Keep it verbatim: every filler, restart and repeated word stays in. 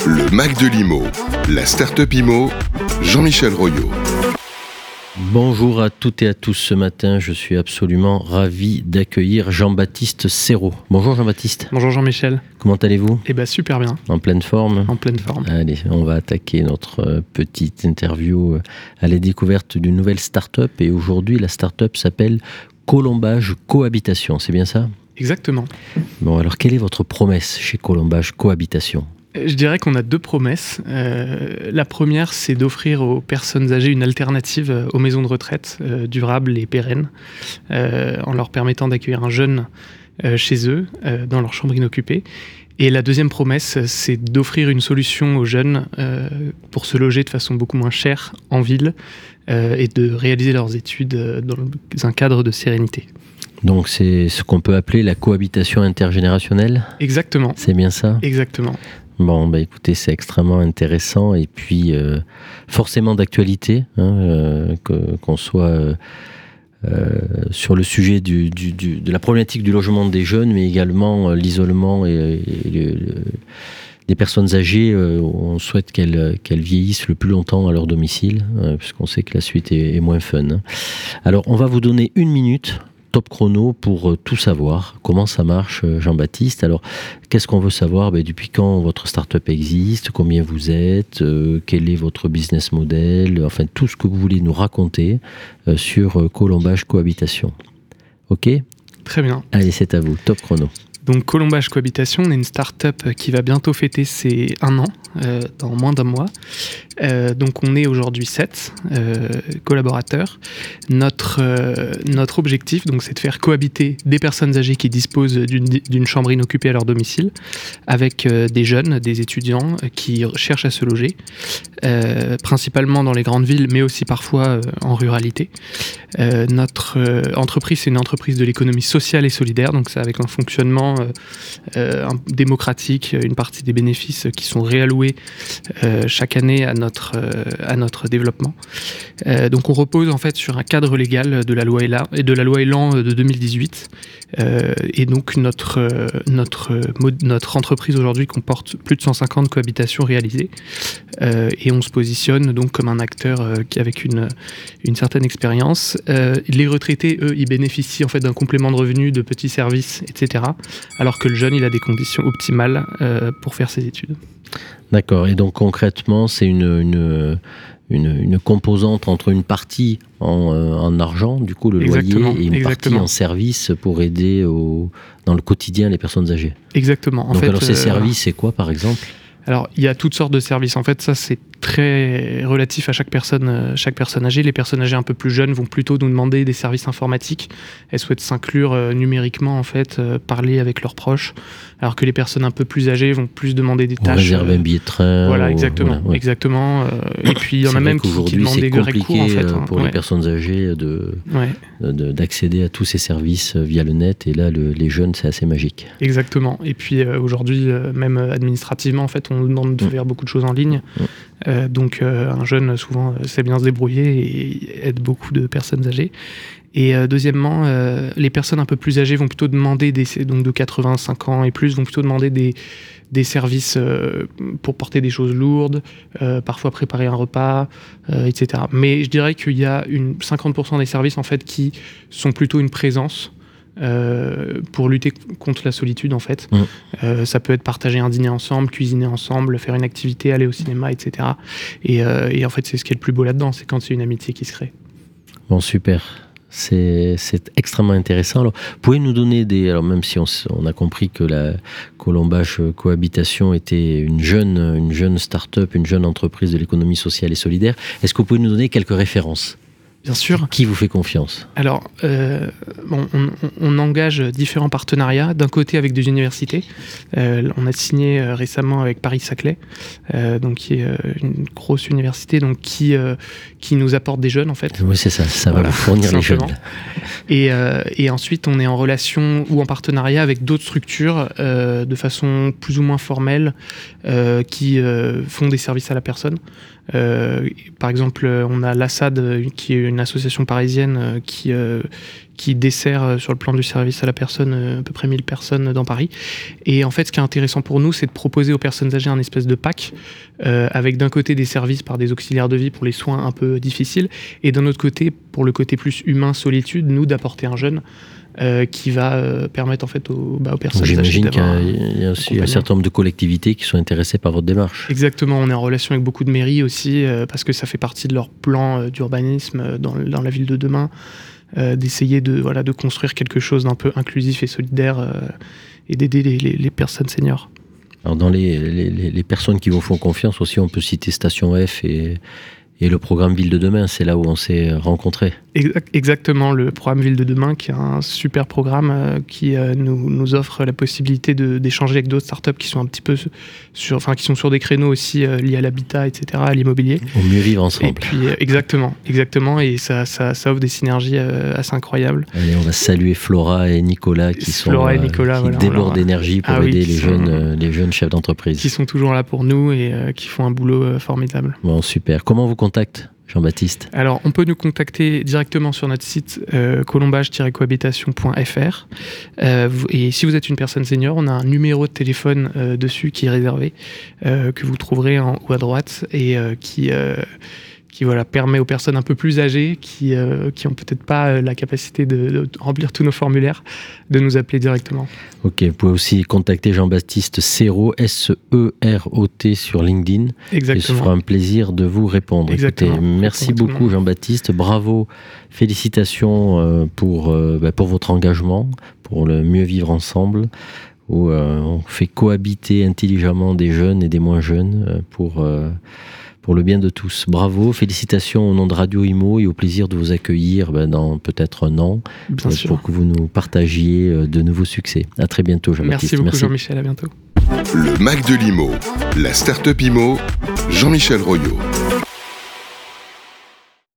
Le Mac de l'I M O, la Startup I M O, Jean-Michel Royot. Bonjour à toutes et à tous. Ce matin, je suis absolument ravi d'accueillir Jean-Baptiste Serrault. Bonjour Jean-Baptiste. Bonjour Jean-Michel. Comment allez-vous ? Eh bien super bien. En pleine forme ? En pleine forme. Allez, on va attaquer notre euh, petite interview à la découverte d'une nouvelle start-up. Et aujourd'hui, la start-up s'appelle Colombage Cohabitation. C'est bien ça ? Exactement. Bon, alors quelle est votre promesse chez Colombage Cohabitation ? Je dirais qu'on a deux promesses. Euh, la première, c'est d'offrir aux personnes âgées une alternative aux maisons de retraite euh, durables et pérennes, euh, en leur permettant d'accueillir un jeune euh, chez eux, euh, dans leur chambre inoccupée. Et la deuxième promesse, c'est d'offrir une solution aux jeunes euh, pour se loger de façon beaucoup moins chère en ville euh, et de réaliser leurs études euh, dans un cadre de sérénité. Donc c'est ce qu'on peut appeler la cohabitation intergénérationnelle ? Exactement. C'est bien ça ? Exactement. Bon, bah écoutez, c'est extrêmement intéressant et puis euh, forcément d'actualité, hein, euh, que, qu'on soit euh, euh, sur le sujet du, du, du, de la problématique du logement des jeunes, mais également euh, l'isolement et, et le, le, des personnes âgées. Euh, on souhaite qu'elles, qu'elles vieillissent le plus longtemps à leur domicile, euh, puisqu'on sait que la suite est, est moins fun. Hein. Alors, on va vous donner une minute. Top chrono pour euh, tout savoir. Comment ça marche, euh, Jean-Baptiste ? Alors, qu'est-ce qu'on veut savoir ? Ben, depuis quand votre start-up existe ? Combien vous êtes ? euh, Quel est votre business model ? Enfin, tout ce que vous voulez nous raconter euh, sur euh, Colombage Cohabitation. Ok ? Très bien. Allez, c'est à vous. Top chrono. Donc Colombage Cohabitation, on est une start-up qui va bientôt fêter ses un an, euh, dans moins d'un mois. Euh, donc on est aujourd'hui sept euh, collaborateurs. Notre, euh, notre objectif, donc, c'est de faire cohabiter des personnes âgées qui disposent d'une, d'une chambre inoccupée à leur domicile avec euh, des jeunes, des étudiants qui cherchent à se loger, euh, principalement dans les grandes villes, mais aussi parfois euh, en ruralité. Euh, notre euh, entreprise, c'est une entreprise de l'économie sociale et solidaire, donc c'est avec un fonctionnement euh, euh, démocratique, une partie des bénéfices qui sont réalloués euh, chaque année à notre, euh, à notre développement. Euh, donc on repose en fait sur un cadre légal de la loi Elan, et de la loi Elan de deux mille dix-huit. Euh, et donc notre, euh, notre, notre entreprise aujourd'hui comporte plus de cent cinquante cohabitations réalisées. Euh, et on se positionne donc comme un acteur euh, qui avec une, une certaine expérience. Euh, les retraités, eux, ils bénéficient en fait d'un complément de revenus, de petits services, et cetera. Alors que le jeune, il a des conditions optimales euh, pour faire ses études. D'accord. Et donc concrètement, c'est une, une, une, une composante entre une partie en, euh, en argent, du coup le Exactement, loyer, et une exactement. partie en service pour aider au, dans le quotidien les personnes âgées. Exactement. En donc fait, alors ces euh, services, c'est quoi par exemple ? Alors, il y a toutes sortes de services. En fait, ça, c'est très relatif à chaque personne, euh, chaque personne âgée. Les personnes âgées un peu plus jeunes vont plutôt nous demander des services informatiques. Elles souhaitent s'inclure euh, numériquement, en fait, euh, parler avec leurs proches. Alors que les personnes un peu plus âgées vont plus demander des On tâches. réserve euh, un billet de train. Voilà, ou, exactement. voilà, ouais. exactement. Euh, et puis, il y en C'est a vrai même qui, qui demandent c'est des compliqué recours, en fait. Hein. pour Ouais. les personnes âgées de, Ouais. de, d'accéder à tous ces services via le net. Et là, le, les jeunes, c'est assez magique. Exactement. Et puis euh, aujourd'hui, euh, même administrativement, en fait, on nous demande de Mmh. faire beaucoup de choses en ligne. Mmh. Euh, donc euh, un jeune, souvent, euh, sait bien se débrouiller et aide beaucoup de personnes âgées. Et euh, deuxièmement, euh, les personnes un peu plus âgées vont plutôt demander, des, donc de quatre-vingt-cinq ans et plus, vont plutôt demander des, des services euh, pour porter des choses lourdes, euh, parfois préparer un repas, euh, et cetera. Mais je dirais qu'il y a une, cinquante pour cent des services en fait, qui sont plutôt une présence. Euh, pour lutter contre la solitude en fait. Mmh. Euh, ça peut être partager un dîner ensemble, cuisiner ensemble, faire une activité, aller au cinéma, et cetera. Et, euh, et en fait, c'est ce qui est le plus beau là-dedans, c'est quand c'est une amitié qui se crée. Bon, super. C'est, c'est extrêmement intéressant. Alors, pouvez nous donner des... Alors, même si on, on a compris que la Colombage Cohabitation était une jeune, une jeune start-up, une jeune entreprise de l'économie sociale et solidaire, est-ce que vous pouvez nous donner quelques références ? Bien sûr. Qui vous fait confiance ? Alors, euh, bon, on, on engage différents partenariats. D'un côté, avec des universités. Euh, on a signé euh, récemment avec Paris-Saclay, euh, donc qui est euh, une grosse université, donc qui euh, qui nous apporte des jeunes en fait. Oui, c'est ça. Ça voilà, va vous fournir les jeunes. Et, euh, et ensuite, on est en relation ou en partenariat avec d'autres structures euh, de façon plus ou moins formelle euh, qui euh, font des services à la personne. Euh, par exemple, on a l'A S A D, qui est une une association parisienne euh, qui, euh, qui dessert euh, sur le plan du service à la personne euh, à peu près mille personnes dans Paris. Et en fait, ce qui est intéressant pour nous, c'est de proposer aux personnes âgées un espèce de pack euh, avec d'un côté des services par des auxiliaires de vie pour les soins un peu difficiles et d'un autre côté, pour le côté plus humain, solitude, nous d'apporter un jeune Euh, qui va euh, permettre en fait aux, bah, aux personnes âgées. J'imagine qu'il y a, y a aussi un certain nombre de collectivités qui sont intéressées par votre démarche. Exactement, on est en relation avec beaucoup de mairies aussi euh, parce que ça fait partie de leur plan euh, d'urbanisme euh, dans, dans la ville de demain, euh, d'essayer de, voilà, de construire quelque chose d'un peu inclusif et solidaire euh, et d'aider les, les, les personnes seniors. Alors dans les, les, les personnes qui vous font confiance aussi, on peut citer Station F et, et le programme Ville de Demain, c'est là où on s'est rencontrés. Exactement, le programme Ville de Demain, qui est un super programme euh, qui euh, nous, nous offre la possibilité de, d'échanger avec d'autres startups qui sont un petit peu sur, enfin, qui sont sur des créneaux aussi euh, liés à l'habitat, et cetera, à l'immobilier. Au mieux vivre ensemble. Et puis, euh, exactement, exactement, et ça, ça, ça offre des synergies euh, assez incroyables. Allez, on va saluer Flora et Nicolas qui sont Flora et Nicolas, euh, qui voilà, débordent alors, d'énergie pour ah aider oui, les sont, jeunes, euh, les jeunes chefs d'entreprise. Qui sont toujours là pour nous et euh, qui font un boulot euh, formidable. Bon, super. Comment on vous contacte, Jean-Baptiste ? Alors, on peut nous contacter directement sur notre site euh, colombage tiret cohabitation point f r. Euh, et si vous êtes une personne senior, on a un numéro de téléphone euh, dessus qui est réservé, euh, que vous trouverez en haut à droite et euh, qui, euh, qui voilà, permet aux personnes un peu plus âgées, qui euh, qui ont peut-être pas euh, la capacité de, de remplir tous nos formulaires, de nous appeler directement. Ok, vous pouvez aussi contacter Jean-Baptiste Serot, S E R O T sur LinkedIn. Exactement. Et ce sera un plaisir de vous répondre. Exactement. Écoutez, merci beaucoup Jean-Baptiste, bravo, félicitations euh, pour, euh, bah, pour votre engagement, pour le mieux vivre ensemble, où euh, on fait cohabiter intelligemment des jeunes et des moins jeunes euh, pour... Euh, pour le bien de tous. Bravo, félicitations au nom de Radio Imo et au plaisir de vous accueillir ben, dans peut-être un an Bien euh, sûr. pour que vous nous partagiez euh, de nouveaux succès. À très bientôt, Jean-Baptiste. Merci beaucoup Merci. Jean-Michel, à bientôt. Le Mac de l'Imo, la Startup Imo, Jean-Michel Royot.